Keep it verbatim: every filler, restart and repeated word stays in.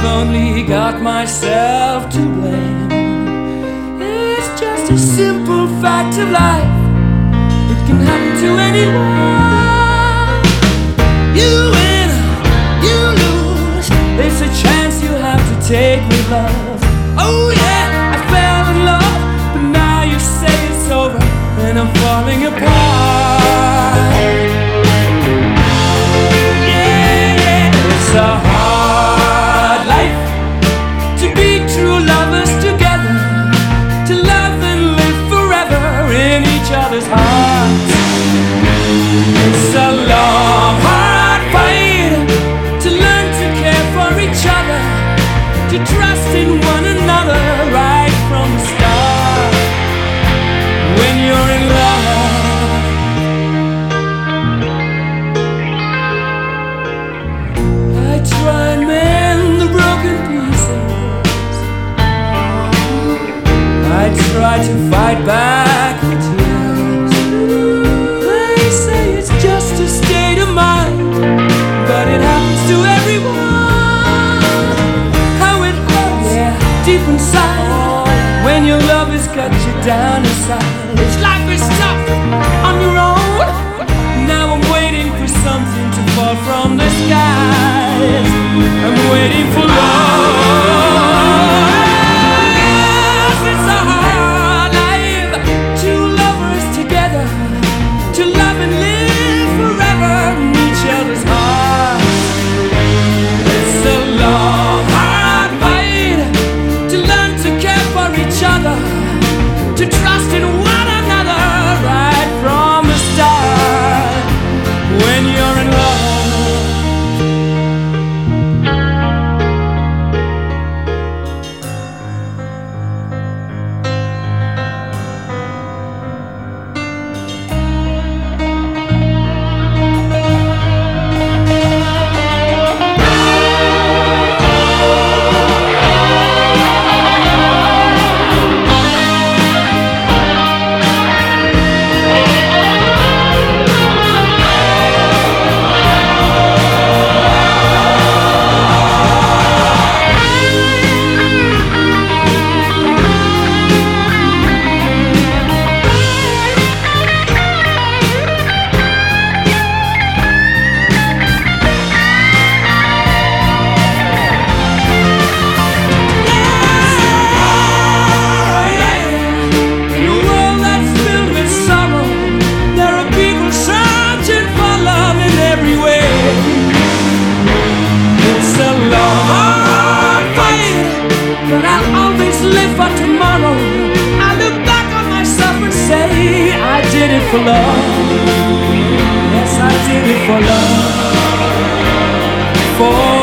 only got myself to blame. It's just a simple fact of life. It can happen to anyone. You win, you lose. It's a chance you have to take with love. Oh yeah, I fell in love, but now you say it's over and I'm falling apart. Yeah, yeah, it's a hard life to be true lovers together, to love and live forever in each other's hearts. It's a long, hard fight to learn to care for each other, to trust in one another right from the start. When you're in love, I try and mend the broken pieces. I try to fight back the tears. They say it's just a state of mind, but it happens to everyone. How it hurts, yeah, deep inside, when your love has got you down inside. It's life is tough on your own. Now I'm waiting for something to fall from the skies. I'm waiting for love. It's a hard life, two lovers together, to love and live forever in each other's hearts. It's a long, hard fight to learn to care for each other, to trust in one another right from the start. When you're in love, but I'll always live for tomorrow. I look back on myself and say I did it for love. Yes, I did it for love. For